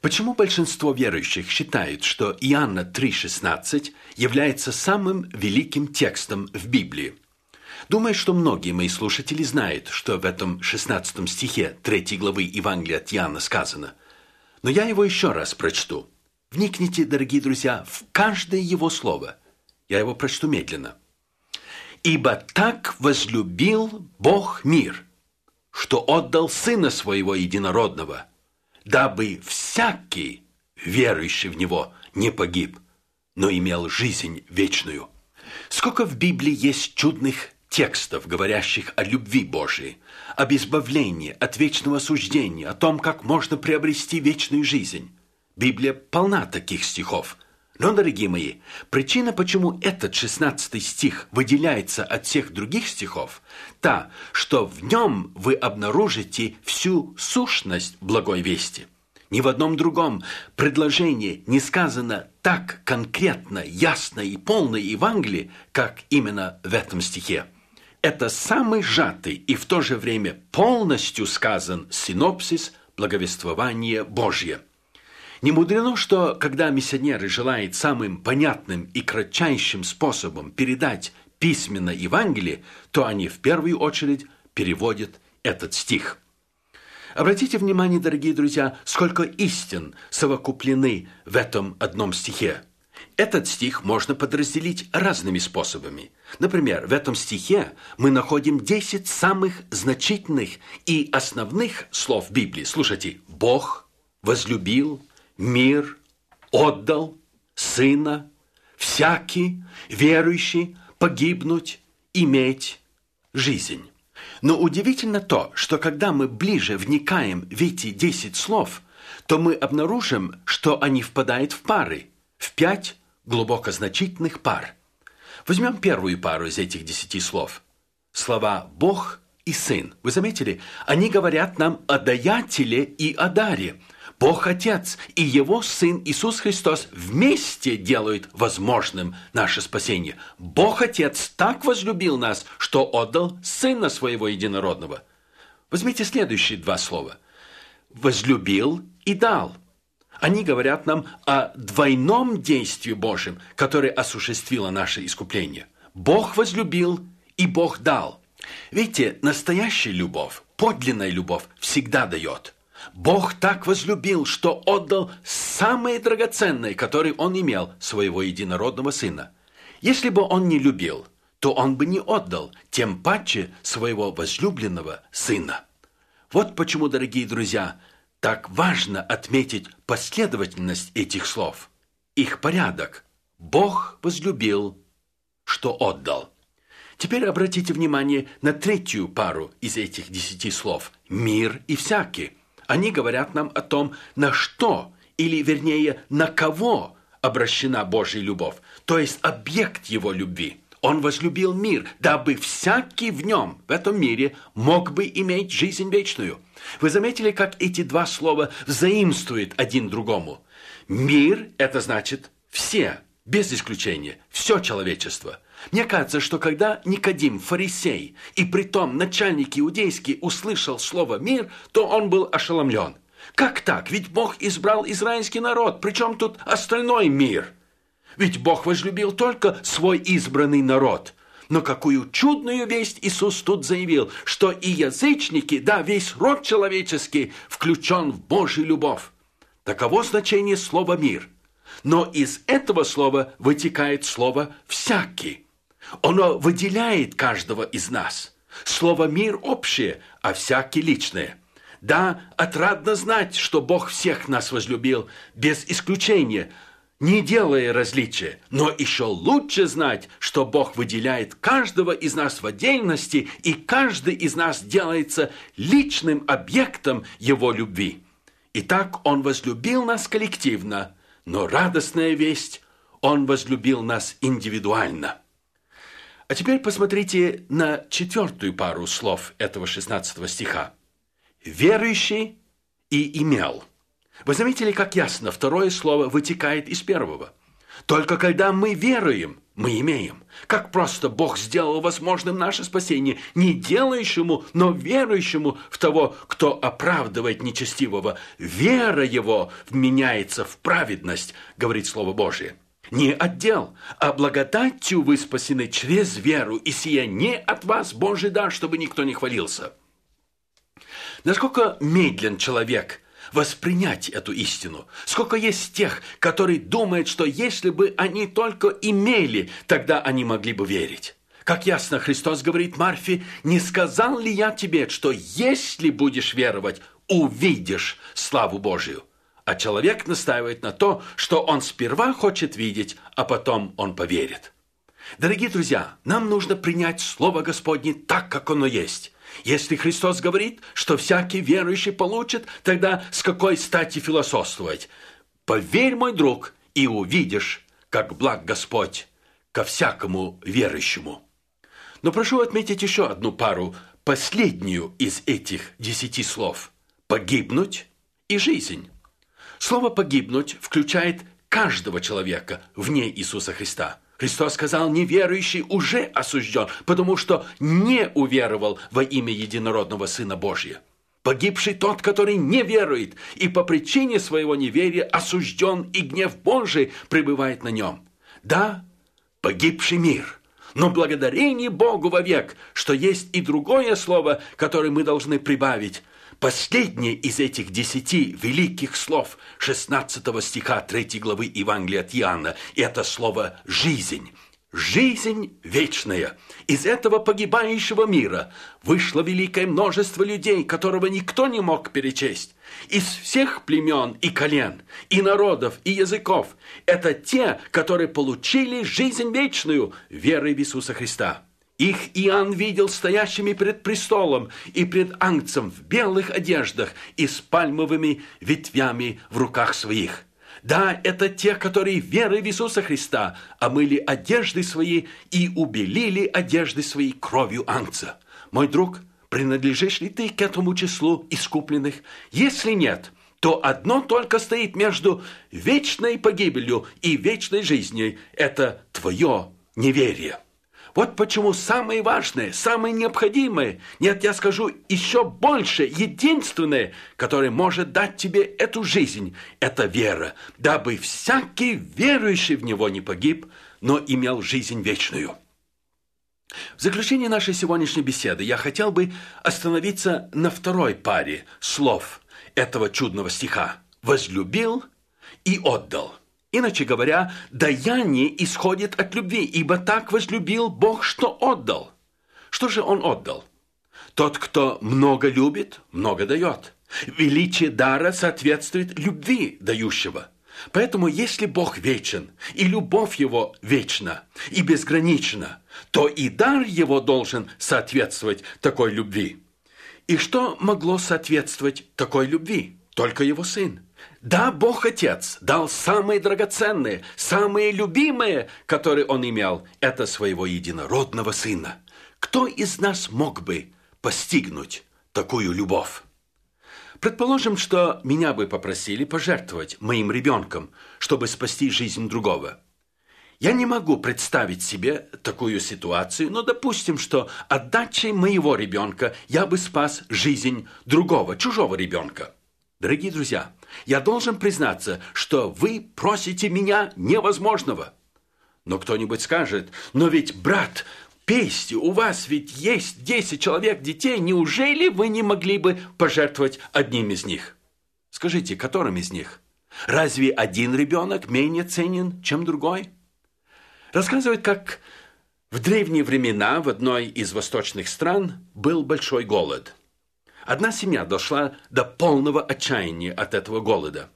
Почему большинство верующих считает, что Иоанна 3,16 является самым великим текстом в Библии? Думаю, что многие мои слушатели знают, что в этом 16 стихе 3 главы Евангелия от Иоанна сказано. Но я его еще раз прочту. Вникните, дорогие друзья, в каждое его слово. Я его прочту медленно. «Ибо так возлюбил Бог мир, что отдал Сына Своего Единородного, дабы всякий, верующий в Него, не погиб, но имел жизнь вечную». Сколько в Библии есть чудных текстов, говорящих о любви Божией, об избавлении от вечного осуждения, о том, как можно приобрести вечную жизнь. Библия полна таких стихов. Но, дорогие мои, причина, почему этот 16 стих выделяется от всех других стихов, та, что в нем вы обнаружите всю сущность благой вести. Ни в одном другом предложении не сказано так конкретно, ясно и полно Евангелие, как именно в этом стихе. Это самый сжатый и в то же время полностью сказан синопсис благовествования Божье. Не мудрено, что когда миссионеры желают самым понятным и кратчайшим способом передать письменно Евангелие, то они в первую очередь переводят этот стих. Обратите внимание, дорогие друзья, сколько истин совокуплены в этом одном стихе. Этот стих можно подразделить разными способами. Например, в этом стихе мы находим 10 самых значительных и основных слов Библии. Слушайте, Бог возлюбил, мир, отдал, Сына, всякий, верующий, погибнуть, иметь жизнь. Но удивительно то, что когда мы ближе вникаем в эти 10 слов, то мы обнаружим, что они впадают в пары, в 5 глубоко значительных пар. Возьмем первую пару из этих 10 слов. Слова «Бог» и «Сын». Вы заметили? Они говорят нам о даятеле и о даре. Бог Отец и Его Сын Иисус Христос вместе делают возможным наше спасение. Бог Отец так возлюбил нас, что отдал Сына Своего Единородного. Возьмите следующие 2 слова. «Возлюбил и дал». Они говорят нам о двойном действии Божьем, которое осуществило наше искупление. Бог возлюбил и Бог дал. Видите, настоящая любовь, подлинная любовь всегда дает. Бог так возлюбил, что отдал самое драгоценное, которое Он имел, своего единородного Сына. Если бы Он не любил, то Он бы не отдал, тем паче своего возлюбленного Сына. Вот почему, дорогие друзья, так важно отметить последовательность этих слов, их порядок. Бог возлюбил, что отдал. Теперь обратите внимание на третью пару из этих 10 слов – мир и всякий. Они говорят нам о том, на что, или вернее, на кого обращена Божья любовь, то есть объект Его любви. Он возлюбил мир, дабы всякий в нем, в этом мире, мог бы иметь жизнь вечную. Вы заметили, как эти 2 слова взаимствуют один другому? Мир – это значит все, без исключения, все человечество. Мне кажется, что когда Никодим, фарисей, и притом начальник иудейский, услышал слово «мир», то он был ошеломлен. Как так? Ведь Бог избрал израильский народ, причем тут остальной мир? Ведь Бог возлюбил только свой избранный народ. Но какую чудную весть Иисус тут заявил, что и язычники, да, весь род человеческий включен в Божью любовь. Таково значение слова «мир». Но из этого слова вытекает слово «всякий». Оно выделяет каждого из нас. Слово «мир» общее, а «всякий» личное. Да, отрадно знать, что Бог всех нас возлюбил без исключения, не делая различия, но еще лучше знать, что Бог выделяет каждого из нас в отдельности, и каждый из нас делается личным объектом Его любви. Итак, Он возлюбил нас коллективно, но радостная весть – Он возлюбил нас индивидуально. А теперь посмотрите на 4 пару слов этого 16 стиха. «Верующий и имел». Вы заметили, как ясно второе слово вытекает из первого? Только когда мы веруем, мы имеем. Как просто Бог сделал возможным наше спасение не делающему, но верующему в того, кто оправдывает нечестивого. Вера его вменяется в праведность, говорит Слово Божие. Не от дел, а благодатью вы спасены через веру, и сия не от вас Божий дар, чтобы никто не хвалился. Насколько медлен человек воспринять эту истину. Сколько есть тех, которые думают, что если бы они только имели, тогда они могли бы верить. Как ясно Христос говорит Марфе: «Не сказал ли я тебе, что если будешь веровать, увидишь славу Божию?» А человек настаивает на то, что он сперва хочет видеть, а потом он поверит. Дорогие друзья, нам нужно принять Слово Господне так, как оно есть. Если Христос говорит, что всякий верующий получит, тогда с какой стати философствовать? Поверь, мой друг, и увидишь, как благ Господь ко всякому верующему. Но прошу отметить еще одну пару, последнюю из этих 10 слов. Погибнуть и жизнь. Слово «погибнуть» включает каждого человека вне Иисуса Христа. Христос сказал: неверующий уже осужден, потому что не уверовал во имя единородного Сына Божия. Погибший тот, который не верует, и по причине своего неверия осужден, и гнев Божий пребывает на нем. Да, погибший мир, но благодарение Богу вовек, что есть и другое слово, которое мы должны прибавить. Последнее из этих 10 великих слов 16 стиха 3 главы Евангелия от Иоанна – это слово «жизнь». Жизнь вечная. Из этого погибающего мира вышло великое множество людей, которого никто не мог перечесть. Из всех племен и колен, и народов, и языков. Это те, которые получили жизнь вечную верой в Иисуса Христа. Их Иоанн видел стоящими пред престолом и пред Агнцем в белых одеждах и с пальмовыми ветвями в руках своих. Да, это те, которые верой в Иисуса Христа омыли одежды свои и убелили одежды свои кровью Агнца. Мой друг, принадлежишь ли ты к этому числу искупленных? Если нет, то одно только стоит между вечной погибелью и вечной жизнью – это твое неверие. Вот почему самое важное, самое необходимое, нет, я скажу еще больше, единственное, которое может дать тебе эту жизнь, это вера, дабы всякий верующий в Него не погиб, но имел жизнь вечную. В заключение нашей сегодняшней беседы я хотел бы остановиться на второй паре слов этого чудного стиха: «возлюбил и отдал». Иначе говоря, даяние исходит от любви, ибо так возлюбил Бог, что отдал. Что же Он отдал? Тот, кто много любит, много дает. Величие дара соответствует любви дающего. Поэтому, если Бог вечен, и любовь Его вечна и безгранична, то и дар Его должен соответствовать такой любви. И что могло соответствовать такой любви? Только Его Сын. Да, Бог Отец дал самые драгоценные, самые любимые, которые Он имел, это своего единородного Сына. Кто из нас мог бы постигнуть такую любовь? Предположим, что меня бы попросили пожертвовать моим ребенком, чтобы спасти жизнь другого. Я не могу представить себе такую ситуацию, но допустим, что отдачей моего ребенка я бы спас жизнь другого, чужого ребенка. Дорогие друзья, я должен признаться, что вы просите меня невозможного. Но кто-нибудь скажет: но ведь, брат, Пейсти, у вас ведь есть 10 человек детей, неужели вы не могли бы пожертвовать одним из них? Скажите, которым из них? Разве один ребенок менее ценен, чем другой? Рассказывают, как в древние времена в одной из восточных стран был большой голод. Одна семья дошла до полного отчаяния от этого голода.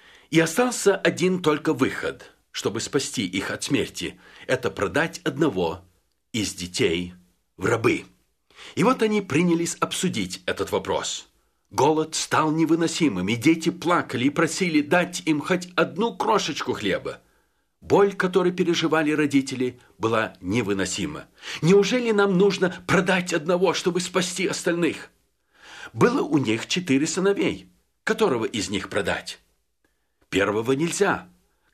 И остался один только выход, чтобы спасти их от смерти. Это продать одного из детей в рабы. И вот они принялись обсудить этот вопрос. Голод стал невыносимым, и дети плакали и просили дать им хоть одну крошечку хлеба. Боль, которую переживали родители, была невыносима. Неужели нам нужно продать одного, чтобы спасти остальных? Было у них 4 сыновей. Которого из них продать? Первого нельзя.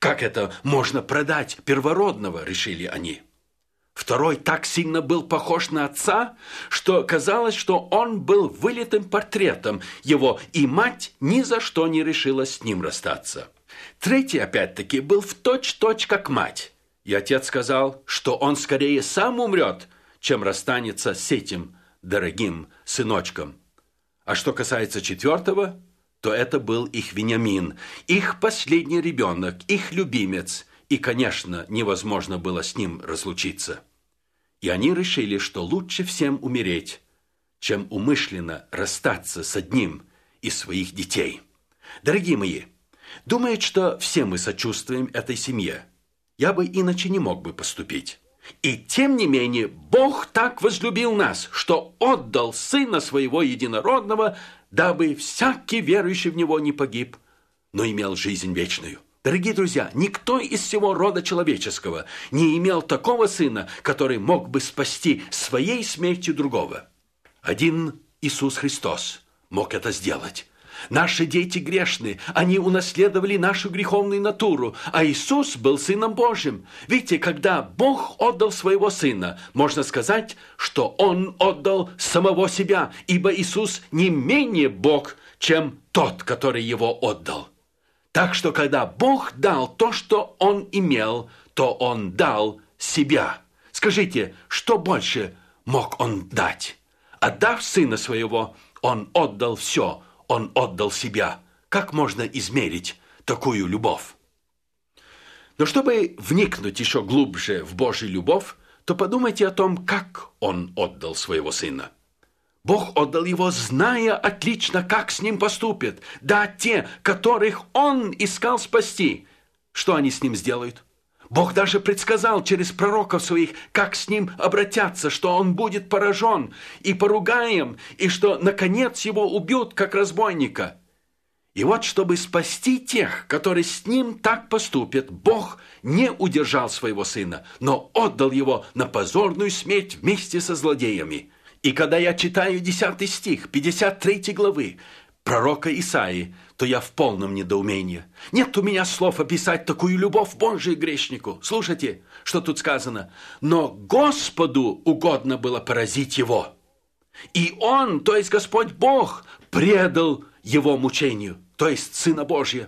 Как это можно продать первородного, решили они. Второй так сильно был похож на отца, что казалось, что он был вылитым портретом его, и мать ни за что не решилась с ним расстаться. Третий, опять-таки, был в точь-точь как мать, и отец сказал, что он скорее сам умрет, чем расстанется с этим дорогим сыночком. А что касается четвертого, то это был их Вениамин, их последний ребенок, их любимец, и, конечно, невозможно было с ним разлучиться. И они решили, что лучше всем умереть, чем умышленно расстаться с одним из своих детей. Дорогие мои, думают, что все мы сочувствуем этой семье. Я бы иначе не мог бы поступить. И тем не менее, Бог так возлюбил нас, что отдал Сына Своего Единородного, дабы всякий верующий в Него не погиб, но имел жизнь вечную. Дорогие друзья, никто из всего рода человеческого не имел такого Сына, который мог бы спасти своей смертью другого. Один Иисус Христос мог это сделать. Наши дети грешны, они унаследовали нашу греховную натуру, а Иисус был Сыном Божьим. Видите, когда Бог отдал Своего Сына, можно сказать, что Он отдал самого себя, ибо Иисус не менее Бог, чем тот, который Его отдал. Так что, когда Бог дал то, что Он имел, то Он дал себя. Скажите, что больше мог Он дать? Отдав Сына Своего, Он отдал все, Он отдал себя. Как можно измерить такую любовь? Но чтобы вникнуть еще глубже в Божью любовь, то подумайте о том, как Он отдал Своего Сына. Бог отдал Его, зная отлично, как с Ним поступят. Да, те, которых Он искал спасти, что они с Ним сделают? Бог даже предсказал через пророков своих, как с Ним обратятся, что Он будет поражен и поругаем, и что, наконец, Его убьют, как разбойника. И вот, чтобы спасти тех, которые с Ним так поступят, Бог не удержал Своего Сына, но отдал Его на позорную смерть вместе со злодеями. И когда я читаю 10 стих 53 главы пророка Исаии, то я в полном недоумении. Нет у меня слов описать такую любовь Божию грешнику. Слушайте, что тут сказано. «Но Господу угодно было поразить его. И Он, то есть Господь Бог, предал его мучению, то есть Сына Божия.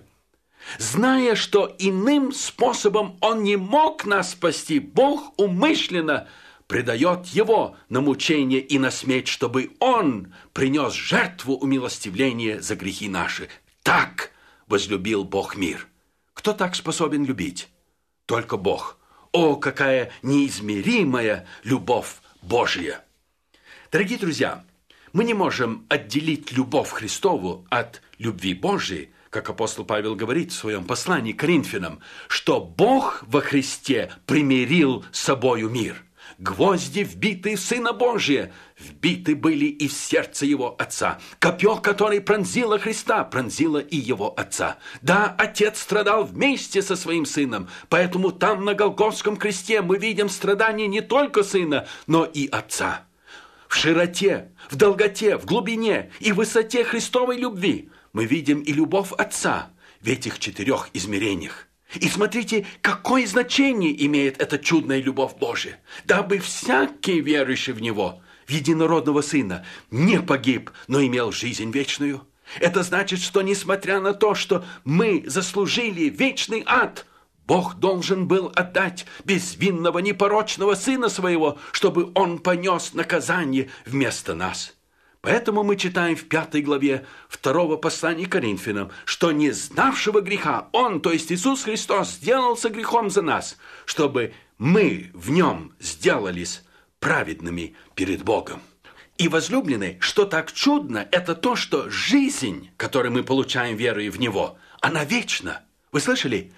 Зная, что иным способом Он не мог нас спасти, Бог умышленно предает Его на мучение и на смерть, чтобы Он принес жертву умилостивления за грехи наши. Так возлюбил Бог мир». Кто так способен любить? Только Бог. О, какая неизмеримая любовь Божья! Дорогие друзья, мы не можем отделить любовь Христову от любви Божьей, как апостол Павел говорит в своем послании к Коринфянам, что Бог во Христе примирил с собою мир. Гвозди, вбитые в Сына Божия, вбиты были и в сердце Его Отца. Копье, которое пронзило Христа, пронзило и Его Отца. Да, Отец страдал вместе со Своим Сыном, поэтому там на Голгофском кресте мы видим страдания не только Сына, но и Отца. В широте, в долготе, в глубине и высоте Христовой любви мы видим и любовь Отца в этих 4 измерениях. И смотрите, какое значение имеет эта чудная любовь Божия, дабы всякий верующий в Него, в Единородного Сына, не погиб, но имел жизнь вечную. Это значит, что несмотря на то, что мы заслужили вечный ад, Бог должен был отдать безвинного, непорочного Сына Своего, чтобы Он понес наказание вместо нас. Поэтому мы читаем в 5 главе 2 послания к Коринфянам, что не знавшего греха Он, то есть Иисус Христос, сделался грехом за нас, чтобы мы в Нем сделались праведными перед Богом. И, возлюбленные, что так чудно, это то, что жизнь, которую мы получаем, веруя в Него, она вечна. Вы слышали?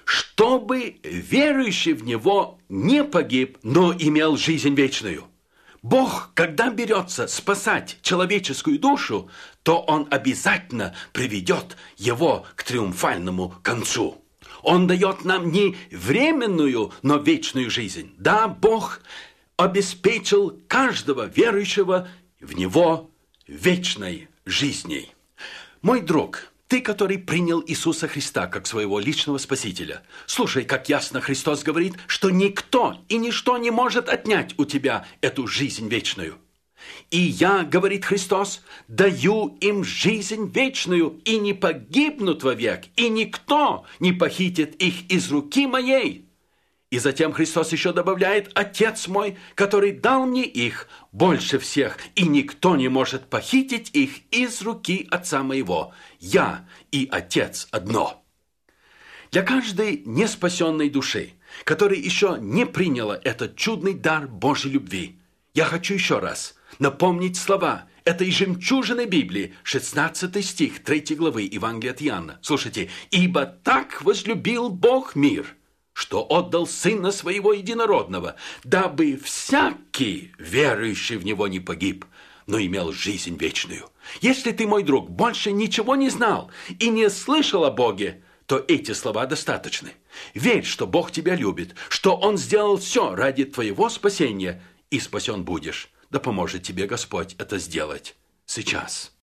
Чтобы верующий в Него не погиб, но имел жизнь вечную. Бог, когда берется спасать человеческую душу, то Он обязательно приведет его к триумфальному концу. Он дает нам не временную, но вечную жизнь. Да, Бог обеспечил каждого верующего в Него вечной жизнью. Мой друг, Ты, который принял Иисуса Христа как своего личного Спасителя, слушай, как ясно Христос говорит, что никто и ничто не может отнять у тебя эту жизнь вечную. «И я, — говорит Христос, — даю им жизнь вечную, и не погибнут вовек, и никто не похитит их из руки моей». И затем Христос еще добавляет: «Отец мой, который дал мне их, больше всех, и никто не может похитить их из руки Отца моего. Я и Отец одно». Для каждой неспасенной души, которая еще не приняла этот чудный дар Божьей любви, я хочу еще раз напомнить слова этой жемчужины Библии, 16 стих 3 главы Евангелия от Иоанна. Слушайте: «Ибо так возлюбил Бог мир, что отдал Сына Своего Единородного, дабы всякий, верующий в Него, не погиб, но имел жизнь вечную». Если ты, мой друг, больше ничего не знал и не слышал о Боге, то эти слова достаточны. Верь, что Бог тебя любит, что Он сделал все ради твоего спасения, и спасен будешь. Да поможет тебе Господь это сделать сейчас.